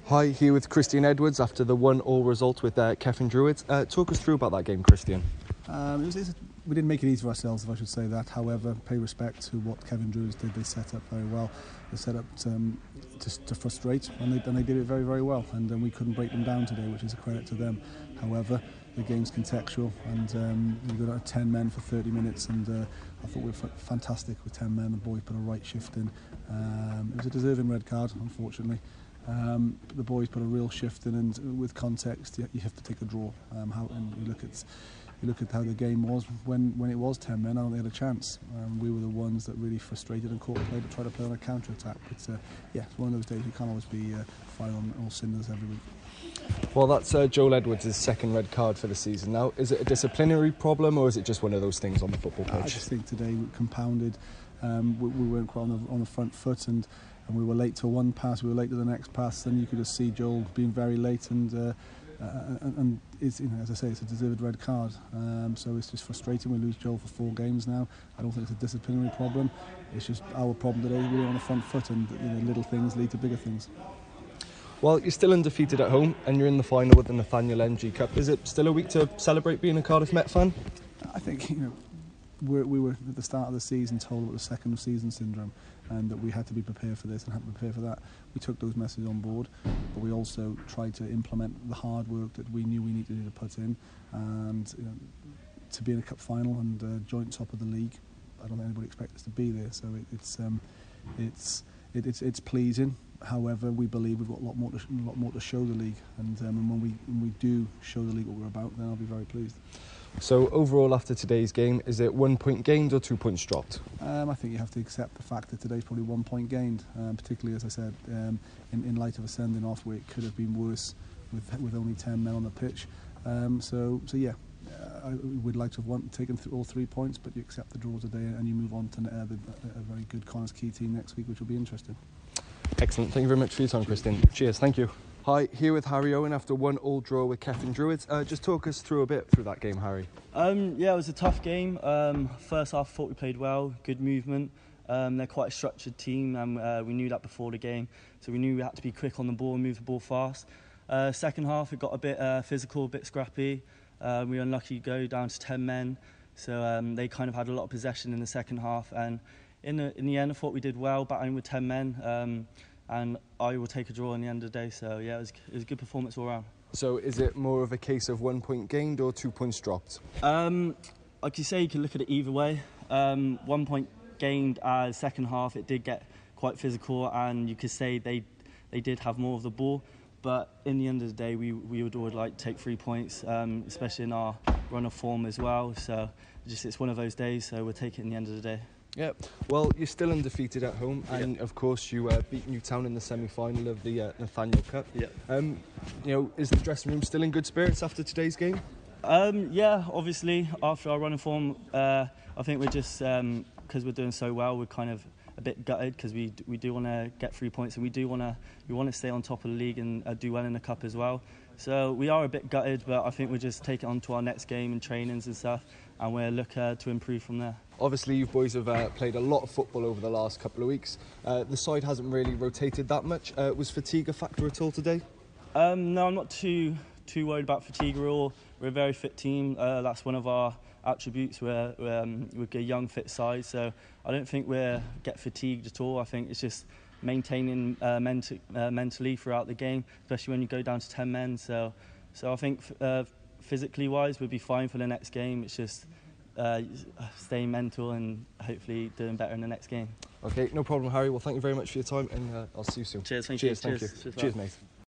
Hi, here with Christian Edwards after the 1-1 result with Kevin Druitt. Talk us through about that game, Christian. We didn't make it easy for ourselves, if I should say that. However, pay respect to what Kevin Druitt did. They set up very well. They set up to frustrate, and they did it very, very well. And we couldn't break them down today, which is a credit to them. However, the game's contextual, and we got 10 men for 30 minutes, and I thought we were fantastic with 10 men. The boys put a right shift in. It was a deserving red card, unfortunately. But the boys put a real shift in, and with context, you have to take a draw. And you look at how the game was when it was 10 men. I don't think they had a chance. We were the ones that really frustrated and caught play to try to play on a counter attack. But it's one of those days you can't always be firing on all cylinders every week. Well, that's Joel Edwards' second red card for the season. Now, is it a disciplinary problem, or is it just one of those things on the football pitch? I just think today we compounded. We weren't quite on the front foot, and we were late to one pass, we were late to the next pass, and you could just see Joel being very late, and it's, as I say, it's a deserved red card. So it's just frustrating. We lose Joel for 4 games now. I don't think it's a disciplinary problem. It's just our problem today. We're on the front foot, and little things lead to bigger things. Well, you're still undefeated at home, and you're in the final with the Nathaniel NG Cup. Is it still a week to celebrate being a Cardiff Met fan? I think we were at the start of the season told about the second season syndrome, and that we had to be prepared for this and had to prepare for that. We took those messages on board, but we also tried to implement the hard work that we knew we needed to put in, and to be in a cup final and joint top of the league. I don't think anybody expected us to be there, so it's pleasing. However, we believe we've got a lot more to show the league, and when we do show the league what we're about, then I'll be very pleased. So overall, after today's game, is it 1 point gained or 2 points dropped? I think you have to accept the fact that today's probably 1 point gained, particularly, as I said, in light of a sending off where it could have been worse with only 10 men on the pitch. We'd like to have taken all 3 points, but you accept the draw today and you move on to a very good Connah's Quay team next week, which will be interesting. Excellent. Thank you very much for your time, Christian. Cheers. Thank you. Hi, here with Harry Owen after 1-1 draw with Kevin Druitt. Just talk us through a bit through that game, Harry. It was a tough game. First half, I thought we played well, good movement. They're quite a structured team, and we knew that before the game. So we knew we had to be quick on the ball and move the ball fast. Second half, it got a bit physical, a bit scrappy. We were unlucky to go down to 10 men. So they kind of had a lot of possession in the second half. And in the end, I thought we did well, battling with 10 men. And I will take a draw in the end of the day. So, it was a good performance all around. So is it more of a case of 1 point gained or 2 points dropped? Like you say, you can look at it either way. 1 point gained as second half, it did get quite physical, and you could say they did have more of the ball. But in the end of the day, we would like to take 3 points, especially in our run of form as well. So it's one of those days, so we'll take it in the end of the day. Yeah, well, you're still undefeated at home, and of course you beat Newtown in the semi-final of the Nathaniel Cup. Yeah. Is the dressing room still in good spirits after today's game? Obviously after our run of form, I think we're just because we're doing so well, we're kind of a bit gutted because we do want to get 3 points, and we want to stay on top of the league and do well in the cup as well. So we are a bit gutted, but I think we'll just take it on to our next game and trainings and stuff, and we'll look to improve from there. Obviously, you boys have played a lot of football over the last couple of weeks. The side hasn't really rotated that much. Was fatigue a factor at all today? No, I'm not too worried about fatigue at all. We're a very fit team. That's one of our attributes. We're a young, fit side, so I don't think we'll get fatigued at all. I think it's just maintaining mentally throughout the game, especially when you go down to 10 men. So I think physically wise, we'll be fine for the next game. It's just staying mental and hopefully doing better in the next game. Okay, no problem, Harry. Well, thank you very much for your time, and I'll see you soon. Cheers, thank you. Cheers, Cheers, mate.